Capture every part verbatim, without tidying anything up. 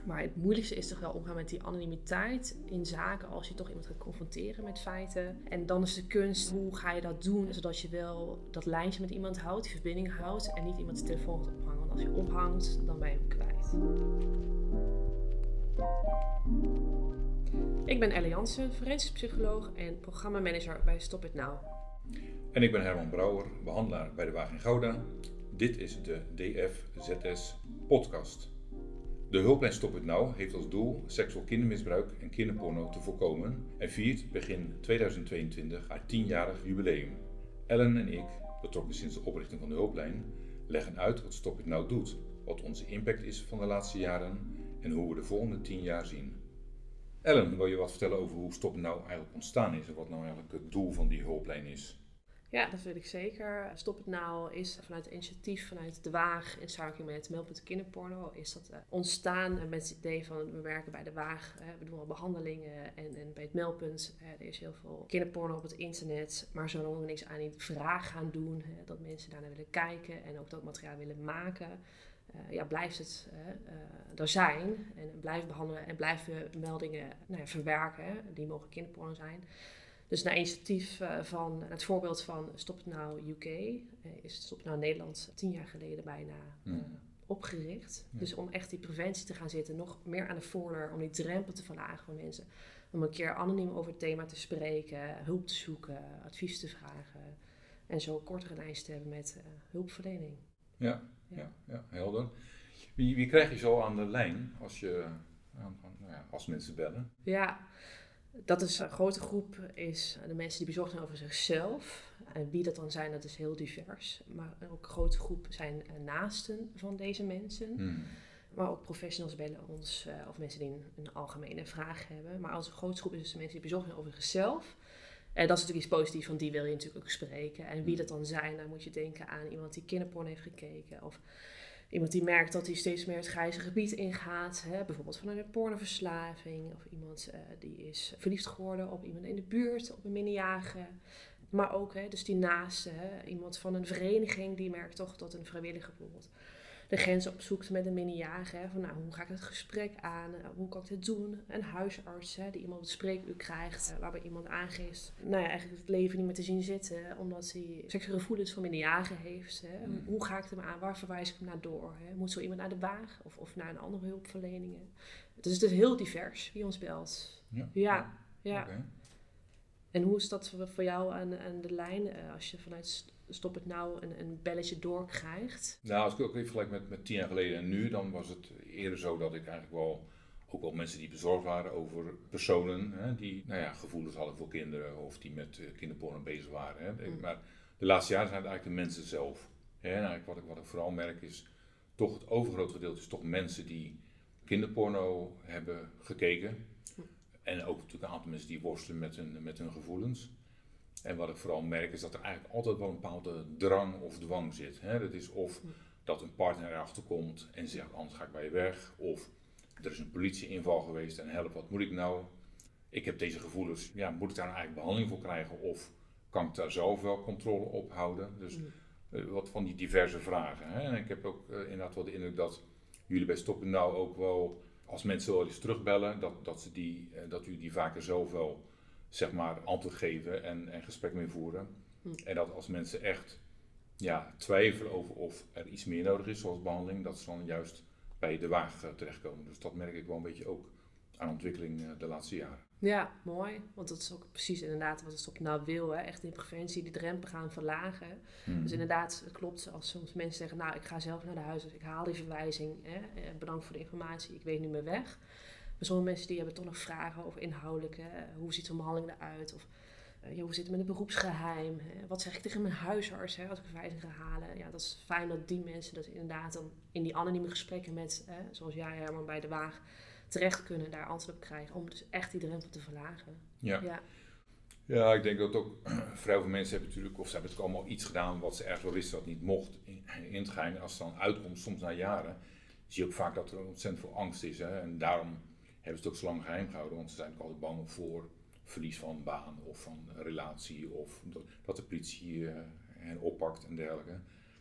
Maar het moeilijkste is toch wel omgaan met die anonimiteit in zaken als je toch iemand gaat confronteren met feiten. En dan is de kunst, hoe ga je dat doen zodat je wel dat lijntje met iemand houdt, die verbinding houdt en niet iemand de telefoon gaat ophangen. Want als je ophangt, dan ben je hem kwijt. Ik ben Elle Jansen, forensisch psycholoog en programmamanager bij Stop It Now. En ik ben Herman Brouwer, behandelaar bij de Waag in Gouda. Dit is de D F Z S podcast. De hulplijn Stop It Now heeft als doel seksueel kindermisbruik en kinderporno te voorkomen en viert begin tweeduizend tweeëntwintig haar tienjarig jubileum. Ellen en ik, betrokken sinds de oprichting van de hulplijn, leggen uit wat Stop It Now doet, wat onze impact is van de laatste jaren en hoe we de volgende tien jaar zien. Ellen, wil je wat vertellen over hoe Stop It Now eigenlijk ontstaan is en wat nou eigenlijk het doel van die hulplijn is? Ja, dat weet ik zeker. Stop It Now is vanuit het initiatief vanuit de Waag in samenwerking met Meldpunt Kinderporno is dat uh, ontstaan met het idee van we werken bij de Waag, uh, we doen al behandelingen en, en bij het Meldpunt uh, er is heel veel kinderporno op het internet, maar zolang we niks aan die vraag gaan doen, uh, dat mensen daarnaar willen kijken en ook dat materiaal willen maken, uh, ja, blijft het uh, uh, er zijn en blijven behandelen en blijven meldingen nou ja, verwerken, hè, die mogen kinderporno zijn. Dus naar initiatief uh, van het voorbeeld van Stop It Now U K uh, is Stop It Now Nederland tien jaar geleden bijna uh, Hmm. opgericht. Ja. Dus om echt die preventie te gaan zitten, nog meer aan de voordeur, om die drempel te verlagen van mensen. Om een keer anoniem over het thema te spreken, hulp te zoeken, advies te vragen. En zo een kortere lijst te hebben met uh, hulpverlening. Ja, Ja. ja, ja, helder. Wie, wie krijg je zo aan de lijn als, je, aan, aan, nou ja, als mensen bellen? Ja, dat is een grote groep, is de mensen die bezorgd zijn over zichzelf. En wie dat dan zijn, dat is heel divers. Maar ook een grote groep zijn naasten van deze mensen. Hmm. Maar ook professionals bellen ons, uh, of mensen die een, een algemene vraag hebben. Maar als een grote groep is dus de mensen die bezorgd zijn over zichzelf. En dat is natuurlijk iets positiefs, want die wil je natuurlijk ook spreken. En wie dat dan zijn, dan moet je denken aan iemand die kinderporno heeft gekeken. Of iemand die merkt dat hij steeds meer het grijze gebied ingaat. Hè? Bijvoorbeeld vanuit een pornoverslaving. Of iemand uh, die is verliefd geworden op iemand in de buurt, op een minderjarige. Maar ook hè, dus die naaste, hè? Iemand van een vereniging die merkt toch dat een vrijwilliger bijvoorbeeld de grens opzoekt met een minderjarige. Hè? Van nou, hoe ga ik het gesprek aan? Hoe kan ik dit doen? Een huisarts hè, die iemand op het spreekuur krijgt. Uh, waarbij iemand aangeeft, nou ja, eigenlijk het leven niet meer te zien zitten. Omdat hij seksuele gevoelens van minderjarigen heeft. Hè? Mm. Hoe ga ik hem aan? Waar verwijs ik hem naar door? Hè? Moet zo iemand naar de Waag? Of, of naar een andere hulpverlening? Dus het is heel divers wie ons belt. Ja, Ja, ja. Oké. En hoe is dat voor, voor jou aan, aan de lijn? Uh, als je vanuit Stop It Now een, een belletje doorkrijgt? Nou, als ik ook even vergelijk met, met tien jaar geleden en nu, dan was het eerder zo dat ik eigenlijk wel, ook wel mensen die bezorgd waren over personen, hè, die nou ja, gevoelens hadden voor kinderen of die met uh, kinderporno bezig waren. Hè. Mm. Maar de laatste jaren zijn het eigenlijk de mensen zelf. Hè. En eigenlijk wat ik, wat ik vooral merk is, toch het overgrote gedeelte is toch mensen die kinderporno hebben gekeken. Mm. En ook natuurlijk een aantal mensen die worstelen met hun, met hun gevoelens. En wat ik vooral merk is dat er eigenlijk altijd wel een bepaalde drang of dwang zit. Hè? Dat is of dat een partner erachter komt en zegt anders ga ik bij je weg. Of er is een politieinval geweest en help, wat moet ik nou? Ik heb deze gevoelens, ja, moet ik daar nou eigenlijk behandeling voor krijgen? Of kan ik daar zelf wel controle op houden? Dus uh, wat van die diverse vragen. Hè? En ik heb ook uh, inderdaad wel de indruk dat jullie bij Stop It Now ook wel, als mensen wel eens terugbellen, dat, dat, ze die, uh, dat jullie die vaker zelf wel zeg maar antwoord geven en, en gesprek mee voeren. Hm. En dat als mensen echt ja, twijfelen over of er iets meer nodig is, zoals behandeling, dat ze dan juist bij de Waag uh, terechtkomen. Dus dat merk ik wel een beetje ook aan ontwikkeling uh, de laatste jaren. Ja, mooi. Want dat is ook precies inderdaad wat het Stop It Now wil. Hè? Echt in preventie die drempel gaan verlagen. Hmm. Dus inderdaad, het klopt als soms mensen zeggen, nou ik ga zelf naar de huisarts, ik haal die verwijzing. Hè? Bedankt voor de informatie, ik weet nu meer weg. Maar sommige mensen die hebben toch nog vragen over inhoudelijk. Hè? Hoe ziet zo'n behandeling eruit? Of uh, ja, hoe zit het met het beroepsgeheim? Hè? Wat zeg ik tegen mijn huisarts hè, als ik verwijzing ga halen? Ja, dat is fijn dat die mensen dat inderdaad dan in die anonieme gesprekken met, hè, zoals jij Herman bij de Waag, terecht kunnen, daar antwoord op krijgen. Om dus echt die drempel te verlagen. Ja. Ja. Ja, ik denk dat ook vrij veel mensen hebben natuurlijk, of ze hebben natuurlijk allemaal iets gedaan wat ze ergens wel wisten dat niet mocht in, in het geheim. Als het dan uitkomt, soms na jaren, zie je ook vaak dat er ontzettend veel angst is. Hè? En daarom hebben ze het ook zo lang geheim gehouden, want ze zijn ook altijd bang voor verlies van baan of van relatie of dat de politie uh, hen oppakt en dergelijke.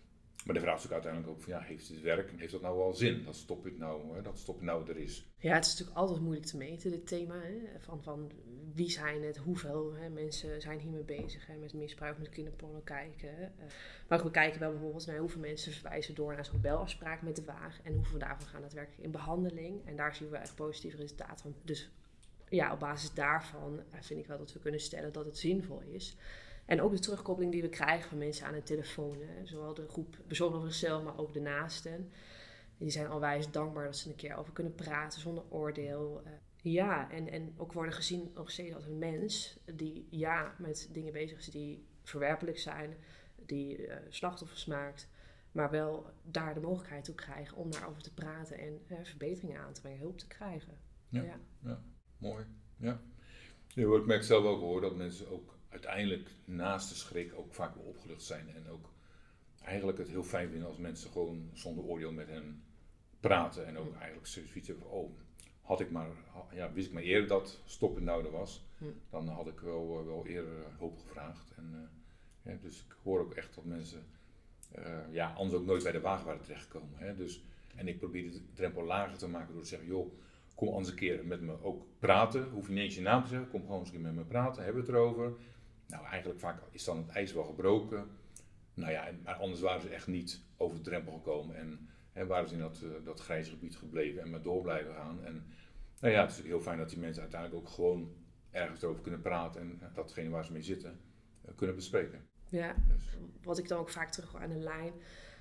Maar de vraag is natuurlijk uiteindelijk ook van, ja, heeft het werk, heeft dat nou wel zin? Dat stop nou, hè, dat stop nou er is. Ja, het is natuurlijk altijd moeilijk te meten, dit thema. Hè? Van, van wie zijn het, hoeveel hè, mensen zijn hiermee bezig, hè, met misbruik, met kinderporno kijken. Uh, maar we kijken wel bijvoorbeeld naar hoeveel mensen verwijzen door naar zo'n belafspraak met de Waag. En hoeveel daarvan gaan daadwerkelijk in behandeling. En daar zien we echt positieve resultaten van. Dus ja, op basis daarvan vind ik wel dat we kunnen stellen dat het zinvol is. En ook de terugkoppeling die we krijgen van mensen aan de telefoon. Hè. Zowel de groep bezorgd over zichzelf, maar ook de naasten. Die zijn alwijs dankbaar dat ze een keer over kunnen praten zonder oordeel. Uh, ja, en, en ook worden gezien nog steeds als een mens die ja met dingen bezig is die verwerpelijk zijn. Die uh, slachtoffers maakt. Maar wel daar de mogelijkheid toe krijgen om daarover te praten en uh, verbeteringen aan te brengen, hulp te krijgen. Ja, ja. ja mooi. Ja. Ja, ik merk zelf ook hoor dat mensen ook uiteindelijk naast de schrik ook vaak wel opgelucht zijn. En ook eigenlijk het heel fijn vinden als mensen gewoon zonder oordeel met hen praten. En ook eigenlijk zoiets hebben van, oh, had ik maar, ja, wist ik maar eerder dat stoppen nou er was, dan had ik wel, wel eerder hulp gevraagd. En, uh, ja, dus ik hoor ook echt dat mensen uh, ja, anders ook nooit bij de Waag waren terechtgekomen. Hè? Dus, en ik probeer de drempel lager te maken door te zeggen, joh, kom anders een keer met me ook praten. Hoef je niet eens je naam te zeggen, kom gewoon eens een keer met me praten, hebben we het erover. Nou, eigenlijk vaak is dan het ijs wel gebroken. Nou ja, maar anders waren ze echt niet over de drempel gekomen en hè, waren ze in dat, uh, dat grijze gebied gebleven en maar door blijven gaan. En nou ja, het is heel fijn dat die mensen uiteindelijk ook gewoon ergens erover kunnen praten en uh, datgene waar ze mee zitten uh, kunnen bespreken. Ja, dus. Wat ik dan ook vaak terug aan de lijn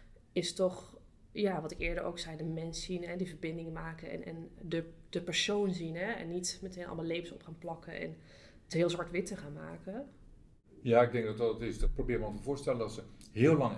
is toch, ja, wat ik eerder ook zei, de mens zien en die verbinding maken en, en de, de persoon zien. Hè? En niet meteen allemaal labels op gaan plakken en het heel zwart-wit te gaan maken. Ja, ik denk dat dat het is. Dat probeer me te voorstellen dat ze heel lang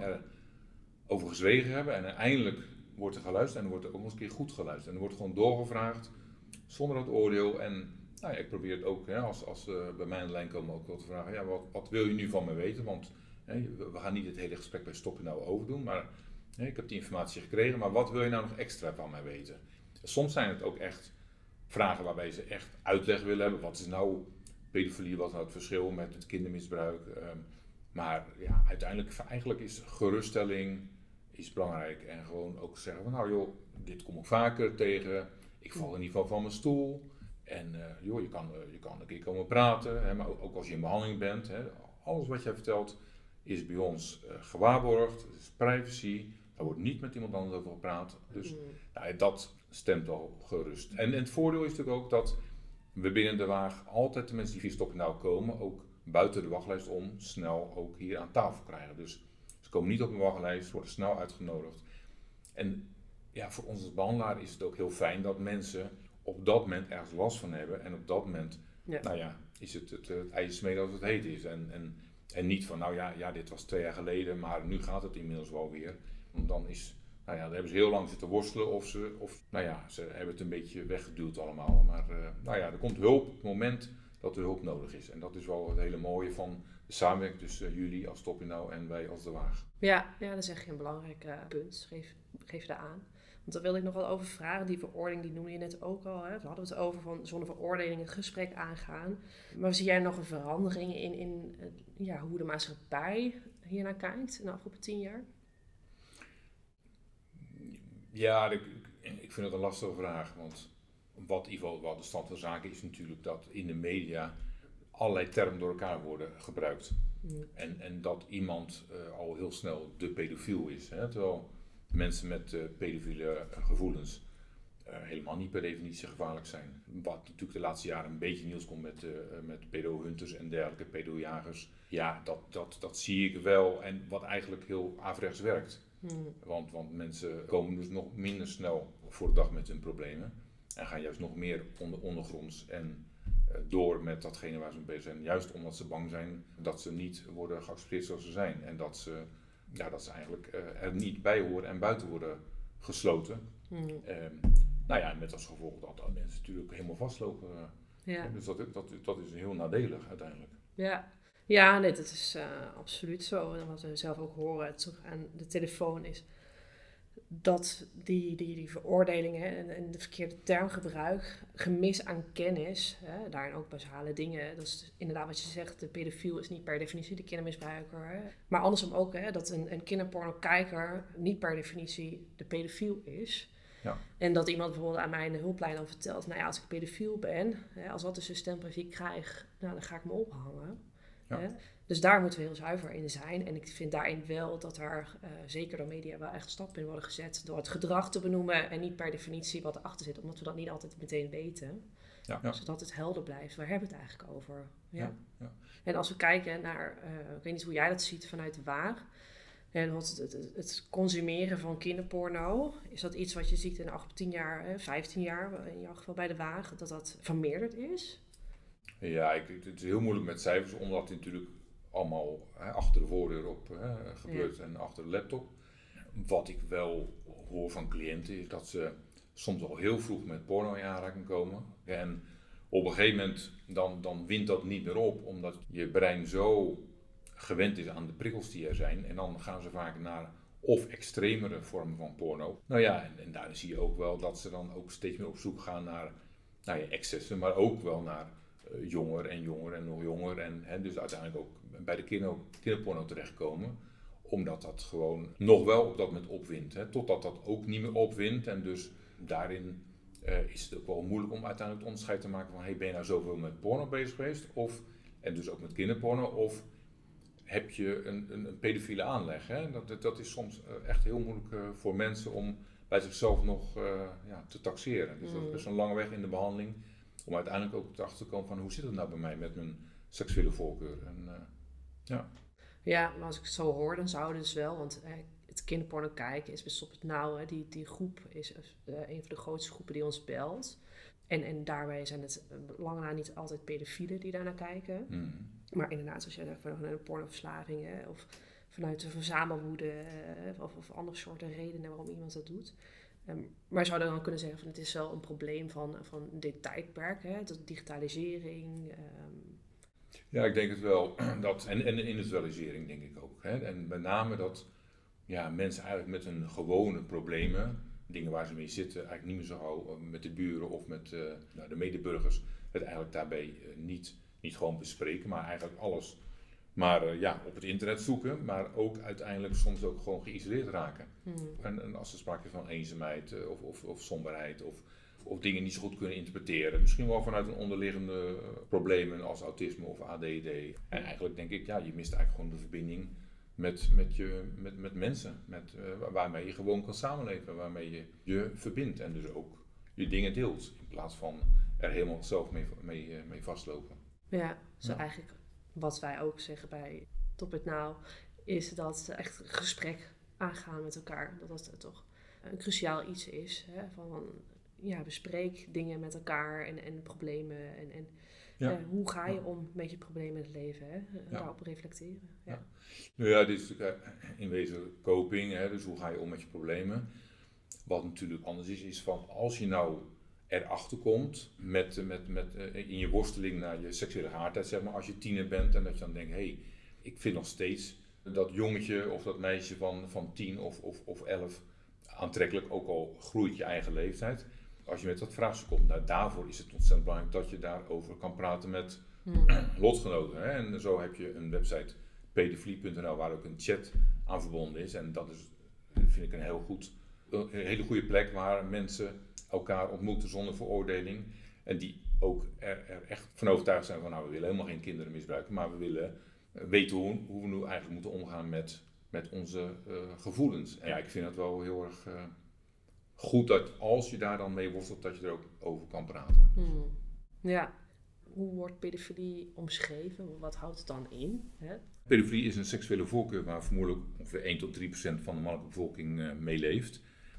erover gezwegen hebben en eindelijk wordt er geluisterd en er wordt er ook nog eens een keer goed geluisterd. En er wordt gewoon doorgevraagd zonder dat oordeel. En nou ja, ik probeer het ook, hè, als, als uh, bij mij aan de lijn komen ook wel te vragen, ja, wat, wat wil je nu van me weten? Want hè, we gaan niet het hele gesprek bij Stoppen Nou overdoen, maar hè, ik heb die informatie gekregen, maar wat wil je nou nog extra van mij weten? Soms zijn het ook echt vragen waarbij ze echt uitleg willen hebben. Wat is nou pedofilie, wat is nou het verschil met het kindermisbruik? Um, maar ja, uiteindelijk eigenlijk is geruststelling is belangrijk. En gewoon ook zeggen van nou joh, dit kom ik vaker tegen. Ik val in ieder geval van mijn stoel. En uh, joh, je kan, uh, je kan een keer komen praten. Hè, maar ook, ook als je in behandeling bent. Hè, alles wat jij vertelt is bij ons uh, gewaarborgd. Het is privacy. Daar wordt niet met iemand anders over gepraat. Dus mm. nou, dat stemt al gerust. En, en het voordeel is natuurlijk ook dat we binnen de Waag altijd de mensen die via Stoppen Nou komen, ook buiten de wachtlijst om, snel ook hier aan tafel krijgen. Dus ze komen niet op een wachtlijst, worden snel uitgenodigd. En ja, voor ons als behandelaar is het ook heel fijn dat mensen op dat moment ergens last van hebben. En op dat moment, ja. nou ja, is het het, het ijs smeden als het heet is. En, en, en niet van, nou ja, ja, dit was twee jaar geleden, maar nu gaat het inmiddels wel weer. Want dan is, nou ja, daar hebben ze heel lang zitten worstelen of ze, of, nou ja, ze hebben het een beetje weggeduwd allemaal. Maar uh, nou ja, er komt hulp op het moment dat er hulp nodig is. En dat is wel het hele mooie van de samenwerking tussen uh, jullie als Stoppen Nou en wij als de Waag. Ja, ja, dat is echt een belangrijk uh, punt. Geef, geef daar aan. Want daar wilde ik nog wel over vragen. Die veroordeling, die noemde je net ook al. Hè? We hadden het over van zonder veroordeling het gesprek aangaan. Maar zie jij nog een verandering in, in uh, ja, hoe de maatschappij hiernaar kijkt in de afgelopen tien jaar? Ja, ik, ik vind het een lastige vraag. Want wat in ieder geval wat de stand van zaken is natuurlijk dat in de media allerlei termen door elkaar worden gebruikt. Mm. En, en dat iemand uh, al heel snel de pedofiel is. Hè? Terwijl mensen met uh, pedofiele uh, gevoelens uh, helemaal niet per definitie gevaarlijk zijn. Wat natuurlijk de laatste jaren een beetje nieuws komt met, uh, met pedo-hunters en dergelijke, pedo-jagers. Ja, dat, dat, dat zie ik wel en wat eigenlijk heel averechts werkt. Mm. Want, want mensen komen dus nog minder snel voor de dag met hun problemen. En gaan juist nog meer onder, ondergronds en uh, door met datgene waar ze mee bezig zijn. Juist omdat ze bang zijn dat ze niet worden geaccepteerd zoals ze zijn. En dat ze, ja, dat ze eigenlijk uh, er niet bij horen en buiten worden gesloten. Mm. Um, nou ja, met als gevolg dat, dat mensen natuurlijk helemaal vastlopen. Uh, ja. Dus dat, dat, dat is heel nadelig uiteindelijk. Ja. Ja, nee, dat is uh, absoluut zo. En wat we zelf ook horen terug aan de telefoon is dat die, die, die veroordelingen en, en de verkeerde termgebruik, gemis aan kennis, hè, daarin ook basale dingen. Dat is inderdaad wat je zegt, de pedofiel is niet per definitie de kindermisbruiker. Hè. Maar andersom ook, hè, dat een, een kinderpornokijker niet per definitie de pedofiel is. Ja. En dat iemand bijvoorbeeld aan mij in de hulplijn dan vertelt, nou ja, als ik pedofiel ben, hè, als dat dus een stempel is die ik krijg, nou, dan ga ik me ophangen. Ja. Hè. Dus daar moeten we heel zuiver in zijn. En ik vind daarin wel dat er, uh, zeker door media, wel echt stappen in worden gezet door het gedrag te benoemen en niet per definitie wat erachter zit, omdat we dat niet altijd meteen weten. Ja. Ja. Zodat het helder blijft. Waar hebben we het eigenlijk over? Ja. Ja. Ja. En als we kijken naar, uh, ik weet niet hoe jij dat ziet vanuit de waar. En het, het, het consumeren van kinderporno, is dat iets wat je ziet in acht, tien jaar, vijftien jaar, in jouw geval bij de wagen, dat dat vermeerderd is? Ja, ik, het is heel moeilijk met cijfers, omdat het natuurlijk allemaal hè, achter de voordeur op hè, gebeurt ja. en achter de laptop. Wat ik wel hoor van cliënten is dat ze soms al heel vroeg met porno in aanraking komen. En op een gegeven moment dan, dan wint dat niet meer op, omdat je brein zo gewend is aan de prikkels die er zijn. En dan gaan ze vaak naar of extremere vormen van porno. Nou ja, en, en daar zie je ook wel dat ze dan ook steeds meer op zoek gaan naar nou ja, excessen, maar ook wel naar uh, jonger en jonger en nog jonger. En hè, dus uiteindelijk ook bij de kinder, kinderporno terechtkomen. Omdat dat gewoon nog wel op dat moment opwint. Hè, totdat dat ook niet meer opwint. En dus daarin uh, is het ook wel moeilijk om uiteindelijk het onderscheid te maken van hey, ben je nou zoveel met porno bezig geweest? Of, en dus ook met kinderporno? Of heb je een, een, een pedofiele aanleg? Hè? Dat, dat is soms uh, echt heel moeilijk uh, voor mensen om bij zichzelf nog uh, ja, te taxeren. Dus mm. dat is best een lange weg in de behandeling. Om uiteindelijk ook erachter te komen van hoe zit het nou bij mij met mijn seksuele voorkeur? En, uh, ja. Ja, maar als ik het zo hoor, dan zou het dus wel, want eh, het kinderporno kijken is best op het nauw. Hè. Die, die groep is uh, een van de grootste groepen die ons belt. En, en daarbij zijn het uh, lang na niet altijd pedofielen die daarnaar kijken. Mm. Maar inderdaad, zoals jij zegt, vanuit een pornoverslaving hè, of vanuit de verzamelwoede uh, of, of andere soorten redenen waarom iemand dat doet. Um, maar je zou dan kunnen zeggen van het is wel een probleem van, van dit tijdperk, hè, de digitalisering. Um, Ja, ik denk het wel. Dat, en, en de industrialisering denk ik ook. Hè. En met name dat ja, mensen eigenlijk met hun gewone problemen, dingen waar ze mee zitten, eigenlijk niet meer zo gauw met de buren of met uh, nou, de medeburgers, het eigenlijk daarbij uh, niet, niet gewoon bespreken, maar eigenlijk alles maar uh, ja, op het internet zoeken, maar ook uiteindelijk soms ook gewoon geïsoleerd raken. Hmm. En, en als er sprake is van eenzaamheid uh, of, of, of somberheid of of dingen niet zo goed kunnen interpreteren. Misschien wel vanuit een onderliggende problemen als autisme of A D D. En eigenlijk denk ik, ja, je mist eigenlijk gewoon de verbinding met, met, je, met, met mensen. Met, uh, waarmee je gewoon kan samenleven, waarmee je je verbindt. En dus ook je dingen deelt. In plaats van er helemaal zelf mee, mee, mee vastlopen. Ja, zo ja. eigenlijk wat wij ook zeggen bij Top It Now, is dat echt gesprek aangaan met elkaar. Dat dat toch een cruciaal iets is. Hè, van, ja, bespreek dingen met elkaar en, en problemen en, en ja. uh, hoe ga je om met je problemen in het leven, hè? Uh, ja. Daarop reflecteren. Ja, ja. Nou ja, dit is natuurlijk in wezen coping, hè? Dus hoe ga je om met je problemen. Wat natuurlijk anders is, is van als je nou erachter komt met, met, met, uh, in je worsteling naar je seksuele geaardheid, zeg maar, als je tiener bent en dat je dan denkt, hé, hey, ik vind nog steeds dat jongetje of dat meisje van, van tien of, of, of elf aantrekkelijk, ook al groeit je eigen leeftijd. Als je met dat vraagstuk komt, nou, daarvoor is het ontzettend belangrijk dat je daarover kan praten met hmm. lotgenoten. Hè? En zo heb je een website pedofilie punt n l waar ook een chat aan verbonden is. En dat is, vind ik, een, heel goed, een hele goede plek waar mensen elkaar ontmoeten zonder veroordeling. En die ook er, er echt van overtuigd zijn van, nou, we willen helemaal geen kinderen misbruiken, maar we willen weten hoe, hoe we nu eigenlijk moeten omgaan met, met onze uh, gevoelens. En ja, ik vind het wel heel erg Uh, goed dat als je daar dan mee worstelt, dat je er ook over kan praten. Hmm. Ja, hoe wordt pedofilie omschreven? Wat houdt het dan in? Hè? Pedofilie is een seksuele voorkeur waar vermoedelijk ongeveer één tot drie procent van de mannelijke bevolking uh, mee leeft.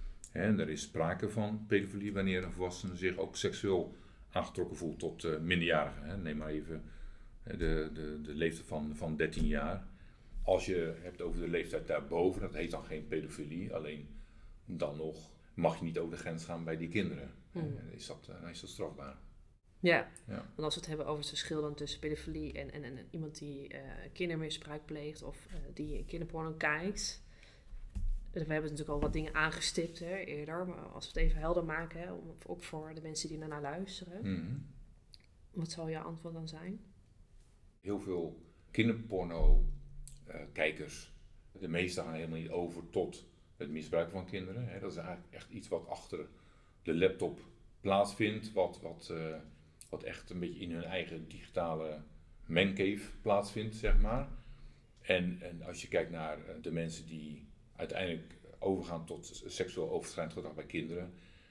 En er is sprake van pedofilie wanneer een volwassene zich ook seksueel aangetrokken voelt tot uh, minderjarigen. Hè. Neem maar even uh, de, de, de leeftijd van, van dertien jaar. Als je hebt over de leeftijd daarboven, dat heet dan geen pedofilie, alleen dan nog mag je niet over de grens gaan bij die kinderen. Hmm. Is dat, dan is dat strafbaar. Ja, ja. Want als we het hebben over het verschil dan tussen pedofilie en, en, en iemand die uh, kindermisbruik pleegt of uh, die kinderporno kijkt, We hebben natuurlijk al wat dingen aangestipt hè, eerder, maar als we het even helder maken, hè, om, ook voor de mensen die daarnaar luisteren. Mm-hmm. Wat zou jouw antwoord dan zijn? Heel veel kinderporno uh, kijkers, de meeste gaan helemaal niet over tot het misbruik van kinderen. Hè. Dat is eigenlijk echt iets wat achter de laptop plaatsvindt, wat, wat, uh, wat echt een beetje in hun eigen digitale mancave plaatsvindt, zeg maar. En, en als je kijkt naar de mensen die uiteindelijk overgaan tot seksueel overschrijdend gedrag bij kinderen,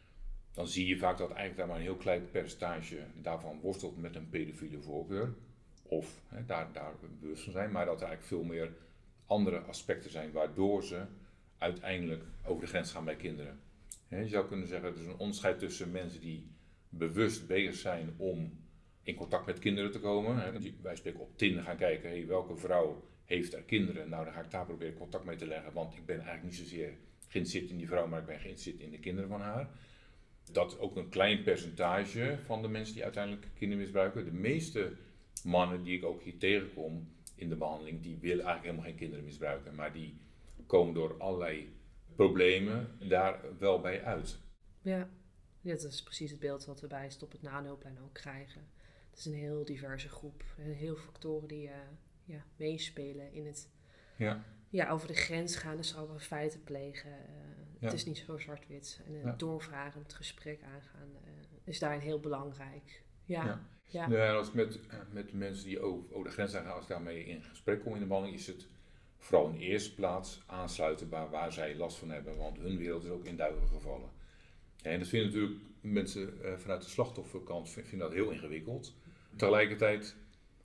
dan zie je vaak dat eigenlijk daar maar een heel klein percentage daarvan worstelt met een pedofiele voorkeur. Of hè, daar, daar bewust van zijn, maar dat er eigenlijk veel meer andere aspecten zijn waardoor ze uiteindelijk over de grens gaan bij kinderen. Hè, je zou kunnen zeggen, er is een onderscheid tussen mensen die bewust bezig zijn om in contact met kinderen te komen. Hè. Wij spreken op Tinder gaan kijken, hey, welke vrouw heeft er kinderen? Nou, dan ga ik daar proberen contact mee te leggen, want ik ben eigenlijk niet zozeer geïnteresseerd in die vrouw, maar ik ben geïnteresseerd in de kinderen van haar. Dat is ook een klein percentage van de mensen die uiteindelijk kinderen misbruiken. De meeste mannen die ik ook hier tegenkom in de behandeling, die willen eigenlijk helemaal geen kinderen misbruiken, maar die komen door allerlei problemen daar wel bij uit. Ja, ja dat is precies het beeld wat we bij Stop het Nahulplijn ook krijgen. Het is een heel diverse groep, heel veel factoren die uh, ja, meespelen in het ja. Ja, over de grens gaan, dus over feiten plegen. Uh, ja. Het is niet zo zwart-wit. En uh, ja. doorvragen, het gesprek aangaan, uh, is daarin heel belangrijk. Ja. ja. ja. ja als ik met, met de mensen die over, over de grens gaan, als ik daarmee in gesprek kom in de behandeling, is het vooral in de eerste plaats aansluiten bij waar zij last van hebben, want hun wereld is ook in duigen gevallen. En dat vinden natuurlijk mensen uh, vanuit de slachtofferkant vinden dat heel ingewikkeld. Tegelijkertijd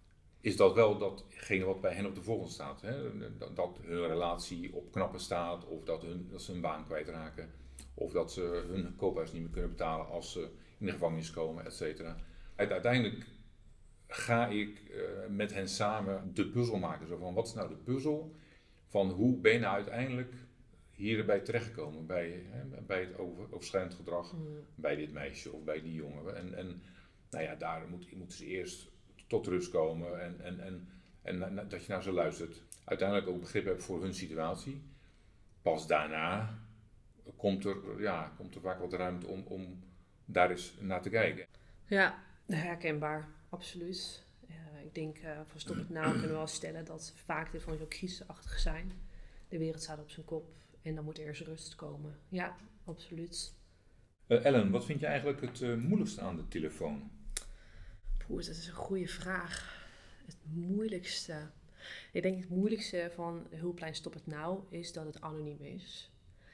is dat wel datgene wat bij hen op de voorgrond staat. Hè? Dat, dat hun relatie op knappen staat, of dat, hun, dat ze hun baan kwijtraken, of dat ze hun koophuis niet meer kunnen betalen als ze in de gevangenis komen, et cetera. Uiteindelijk ga ik uh, met hen samen de puzzel maken. Zo van, wat is nou de puzzel van hoe ben je nou uiteindelijk hierbij terechtgekomen, bij, hè, bij het over, overschrijdend gedrag, mm. bij dit meisje of bij die jongen. En, en nou ja, daar moet, moeten ze eerst tot rust komen en, en, en, en dat je naar ze luistert. Uiteindelijk ook begrip hebben voor hun situatie. Pas daarna komt er, ja, komt er vaak wat ruimte om, om daar eens naar te kijken. Ja, herkenbaar, absoluut. Uh, ik denk, uh, voor Stop het Nou kunnen we wel stellen dat vaak telefoons ook crisisachtig zijn. De wereld staat op zijn kop en dan moet eerst rust komen. Ja, absoluut. Uh, Ellen, wat vind je eigenlijk het uh, moeilijkste aan de telefoon? Poeh, dat is een goede vraag. Het moeilijkste. Ik denk het moeilijkste van de hulplijn Stop het Nou is dat het anoniem is.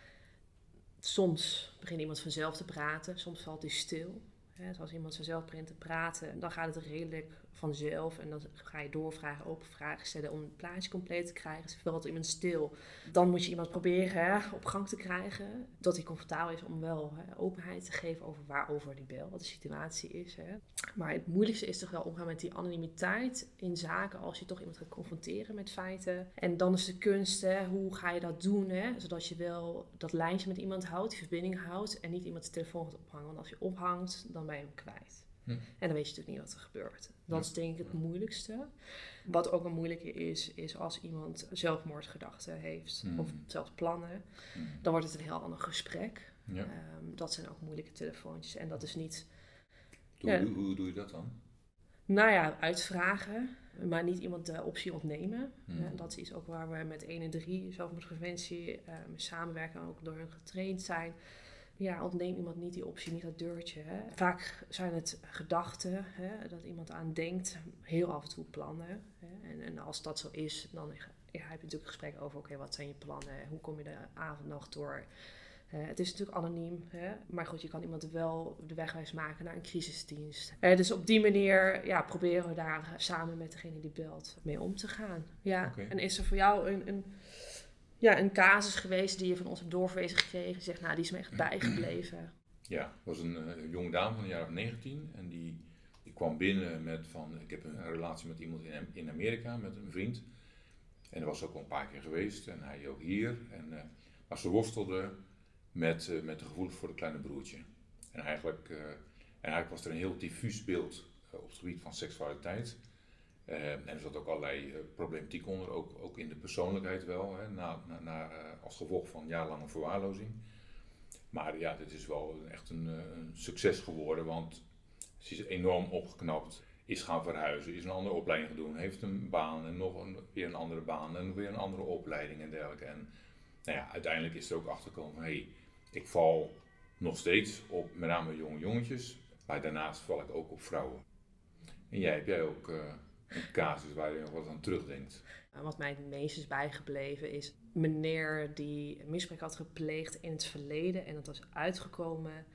Soms begint iemand vanzelf te praten, soms valt hij stil. Dus als iemand vanzelf begint te praten, dan gaat het redelijk vanzelf. En dan ga je doorvragen, open vragen stellen om het plaatje compleet te krijgen. Dus valt iemand stil. Dan moet je iemand proberen hè, op gang te krijgen. Dat hij comfortabel is om wel hè, openheid te geven over waarover die bel, wat de situatie is. Hè. Maar het moeilijkste is toch wel omgaan met die anonimiteit in zaken als je toch iemand gaat confronteren met feiten. En dan is de kunst, hè, hoe ga je dat doen? Hè, zodat je wel dat lijntje met iemand houdt, die verbinding houdt. En niet iemand de telefoon gaat ophangen. Want als je ophangt, dan ben je hem kwijt. Hm. En dan weet je natuurlijk niet wat er gebeurt. Dat is denk ik het moeilijkste. Wat ook een moeilijke is, is als iemand zelfmoordgedachten heeft mm. of zelfs plannen, mm. dan wordt het een heel ander gesprek. Ja. Um, dat zijn ook moeilijke telefoontjes. En dat is niet... Doe, ja, hoe, hoe doe je dat dan? Nou ja, uitvragen, maar niet iemand de optie ontnemen. Mm. Uh, dat is iets ook waar we met één en drie zelfmoordpreventie uh, samenwerken en ook door hun getraind zijn. Ja, ontneem iemand niet die optie, niet dat deurtje. Hè. Vaak zijn het gedachten, hè, dat iemand aan denkt, heel af en toe plannen. Hè. En, en als dat zo is, dan ja, heb je natuurlijk een gesprek over, oké, okay, wat zijn je plannen? Hoe kom je de avond nog door? Uh, het is natuurlijk anoniem, hè. Maar goed, je kan iemand wel de wegwijs maken naar een crisisdienst. Uh, dus op die manier ja, proberen we daar uh, samen met degene die belt mee om te gaan. Ja. Okay. En is er voor jou een... een Ja, een casus geweest die je van ons hebt doorverwezen gekregen. Zegt, nou, die is me echt bijgebleven. Ja, dat was een uh, jonge dame van een jaar of negentien. En die, die kwam binnen met van, ik heb een relatie met iemand in, in Amerika, met een vriend. En dat was ook al een paar keer geweest. En hij ook hier. En, uh, maar ze worstelde met, uh, met de gevoelens voor het kleine broertje. En eigenlijk, uh, en eigenlijk was er een heel diffuus beeld uh, op het gebied van seksualiteit. Uh, en er zat ook allerlei uh, problematiek onder, ook, ook in de persoonlijkheid wel, hè, na, na, na, uh, als gevolg van jarenlange verwaarlozing. Maar ja, dit is wel echt een, een succes geworden, want ze is enorm opgeknapt, is gaan verhuizen, is een andere opleiding gaan doen, heeft een baan en nog een, weer een andere baan en weer een andere opleiding en dergelijke. En nou ja, uiteindelijk is er ook achtergekomen van, hé, hey, ik val nog steeds op met name jonge jongetjes, maar daarnaast val ik ook op vrouwen. En jij, heb jij ook uh, een casus waar je nog wat aan terugdenkt? Wat mij het meest is bijgebleven is meneer die misbruik had gepleegd in het verleden en dat was uitgekomen.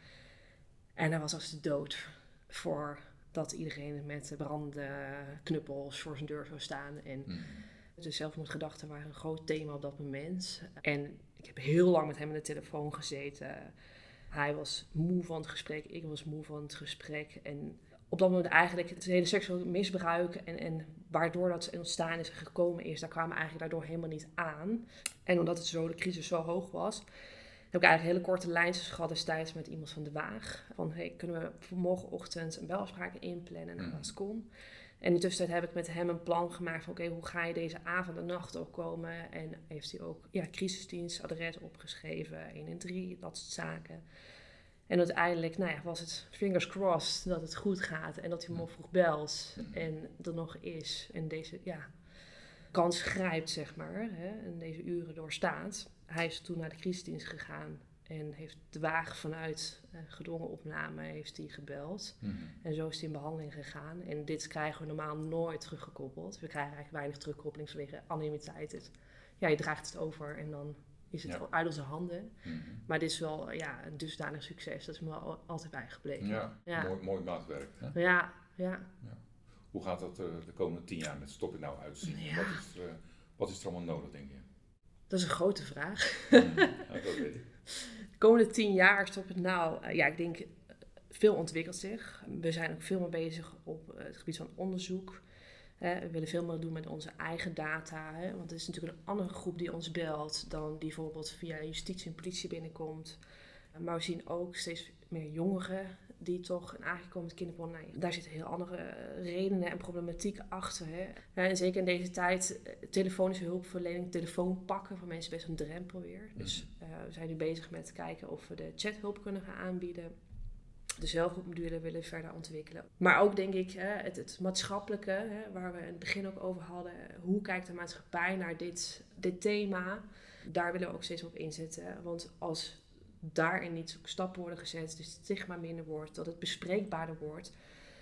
En hij was als de dood voor dat iedereen met brandende knuppels voor zijn deur zou staan. En mm. de zelfmoordgedachten waren een groot thema op dat moment. En ik heb heel lang met hem aan de telefoon gezeten. Hij was moe van het gesprek, ik was moe van het gesprek. En op dat moment eigenlijk het hele seksueel misbruik en, en waardoor dat ontstaan is en gekomen is, daar kwamen we eigenlijk daardoor helemaal niet aan. En omdat het zo, de crisis zo hoog was, heb ik eigenlijk hele korte lijntjes gehad destijds met iemand van de Waag. Van, hey, kunnen we voor morgenochtend een belafspraak inplannen? Nou, dat kon. En in de tussentijd heb ik met hem een plan gemaakt van, oké, okay, hoe ga je deze avond en nacht ook komen? En heeft hij ook ja, crisisdienst, adres opgeschreven, één en drie, dat soort zaken. En uiteindelijk nou ja, was het fingers crossed dat het goed gaat en dat hij me vroeg belt en er nog is. En deze ja, kans grijpt, zeg maar, hè, en deze uren doorstaat. Hij is toen naar de crisisdienst gegaan en heeft de Waag vanuit uh, gedwongen opname heeft hij gebeld. Mm-hmm. En zo is hij in behandeling gegaan. En dit krijgen we normaal nooit teruggekoppeld. We krijgen eigenlijk weinig terugkoppeling vanwege anonimiteit. Het, ja, je draagt het over en dan is het ja. uit onze handen. Mm-hmm. Maar dit is wel ja, een dusdanig succes. Dat is me al, altijd bijgebleven. Ja, ja. Mooi, mooi maatwerk. Hè? Ja, ja, ja. Hoe gaat dat uh, de komende tien jaar met Stop It Now uitzien? Ja. Wat, is er, uh, wat is er allemaal nodig, denk je? Dat is een grote vraag. Mm, ja, dat weet ik. De komende tien jaar, Stop It Now, uh, ja, ik denk veel ontwikkelt zich. We zijn ook veel meer bezig op uh, het gebied van onderzoek. Uh, we willen veel meer doen met onze eigen data. Hè? Want het is natuurlijk een andere groep die ons belt dan die bijvoorbeeld via justitie en politie binnenkomt. Uh, maar we zien ook steeds meer jongeren die toch in aangekomen komen met kinderporno. Nou, daar zitten heel andere redenen en problematieken achter. Hè? Ja, en zeker in deze tijd, telefonische hulpverlening, telefoon pakken voor mensen best een drempel weer. Dus uh, we zijn nu bezig met kijken of we de chathulp kunnen gaan aanbieden. De zelfhulpmodule willen verder ontwikkelen. Maar ook denk ik hè, het, het maatschappelijke, hè, waar we in het begin ook over hadden. Hoe kijkt de maatschappij naar dit, dit thema? Daar willen we ook steeds op inzetten. Want als daarin niet stappen worden gezet, dus het stigma minder wordt, dat het bespreekbaarder wordt,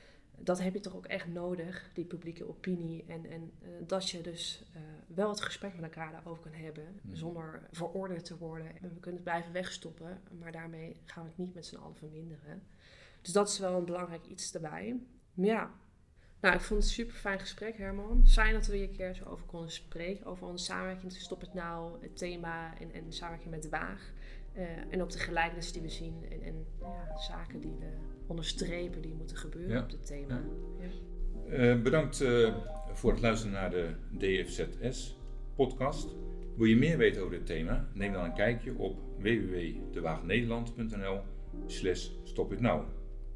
dat heb je toch ook echt nodig, die publieke opinie. En, en uh, dat je dus uh, wel het gesprek met elkaar daarover kan hebben, mm. zonder veroordeeld te worden. En we kunnen het blijven wegstoppen, maar daarmee gaan we het niet met z'n allen verminderen. Dus dat is wel een belangrijk iets erbij. Ja, nou, ik vond het een super fijn gesprek, Herman. Fijn dat we hier een keer zo over konden spreken, over onze samenwerking tussen Stop It Now, het thema en, en de samenwerking met de Waag. Uh, en ook de gelijkenissen die we zien en, en ja, zaken die we onderstrepen die moeten gebeuren ja. op dit thema. Ja. Ja. Uh, bedankt uh, voor het luisteren naar de D F Z S podcast. Wil je meer weten over dit thema? Neem dan een kijkje op w w w punt de waag nederland punt n l slash stop it now.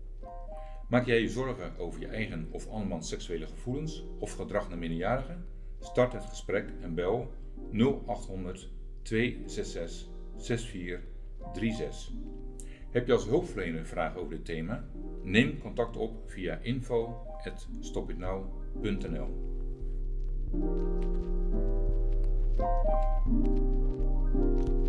Maak jij je zorgen over je eigen of andermans seksuele gevoelens of gedrag naar minderjarigen? Start het gesprek en bel nul acht honderd twee zes zes zes vier drie zes. Heb je als hulpverlener vragen over dit thema? Neem contact op via info at stop it now punt n l.